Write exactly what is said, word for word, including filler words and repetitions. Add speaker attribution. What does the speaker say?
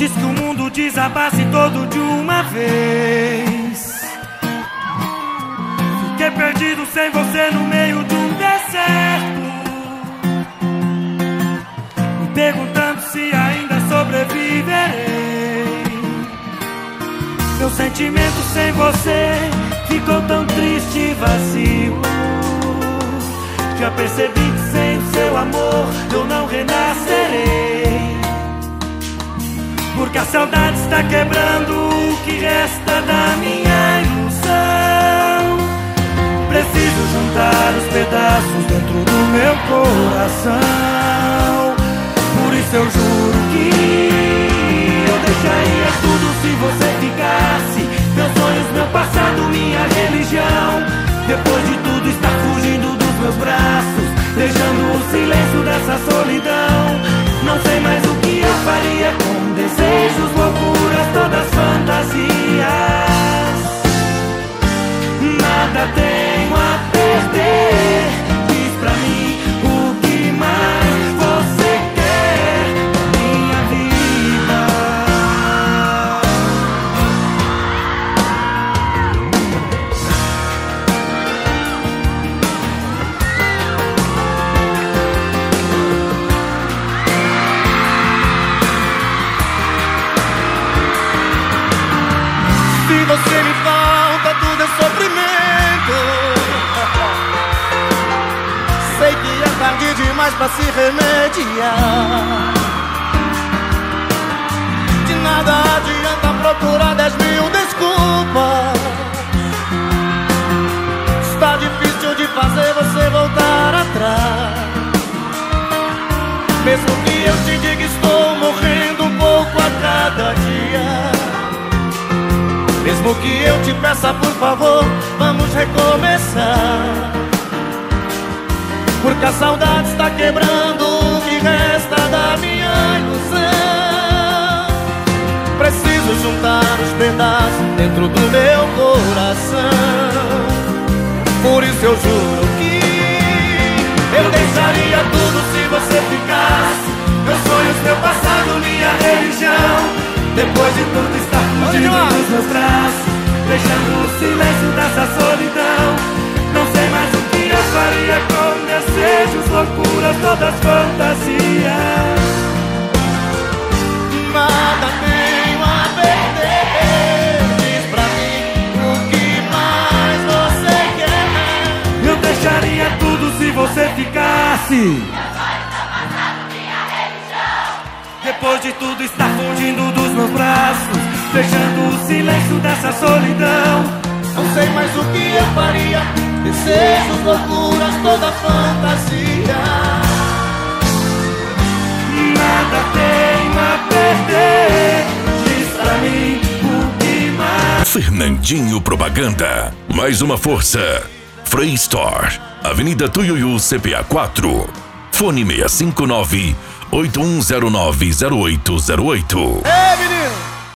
Speaker 1: Antes que o mundo desabasse todo de uma vez. Fiquei perdido sem você no meio de um deserto, me perguntando se ainda sobreviverei. Meu sentimento sem você ficou tão triste e vazio. Já percebi que sem o seu amor eu não renascerei, porque a saudade está quebrando o que resta da minha ilusão. Preciso juntar os pedaços dentro do meu coração. Por isso eu juro que eu deixaria tudo se você ficasse. Meus sonhos, meu passado, minha religião. Depois de tudo estar fugindo dos meus braços, deixando o silêncio dessa solidão. Não sei mais o que eu faria com desejos, loucuras, todas fantasias. Nada tenho a perder. Diz pra mim o que mais você quer da minha vida.
Speaker 2: Se você me falta, tudo é sofrimento. Sei que é tarde demais pra se remediar. De nada adianta procurar dez mil desculpas. Está difícil de fazer você voltar atrás. Mesmo que eu te diga estou morrendo um pouco a cada dia, mesmo que eu te peça por favor, vamos recomeçar. Porque a saudade está quebrando o que resta da minha ilusão. Preciso juntar os pedaços dentro do meu coração. Por isso eu juro que eu deixaria tudo se você ficasse. Meus sonhos, meu passado, minha religião. Depois de tudo estar fugindo dos meus braços, deixando o silêncio dessa solidão. Não sei mais o que eu faria com desejos, loucuras, todas fantasias. Nada tenho a perder. Diz pra mim o que mais você quer. Eu deixaria tudo se você ficasse. Depois de tudo estar fugindo dos meus braços, deixando o silêncio dessa solidão. Não sei mais o que eu faria. Desejos, loucuras, toda fantasia. Nada tenho a perder. Diz pra mim o que mais.
Speaker 3: Fernandinho Propaganda. Mais uma força. Free Store, Avenida Tuiuiu, C P A quatro. Fone seis cinco nove, oito um zero nove, zero oito zero oito.
Speaker 2: Ei, menino!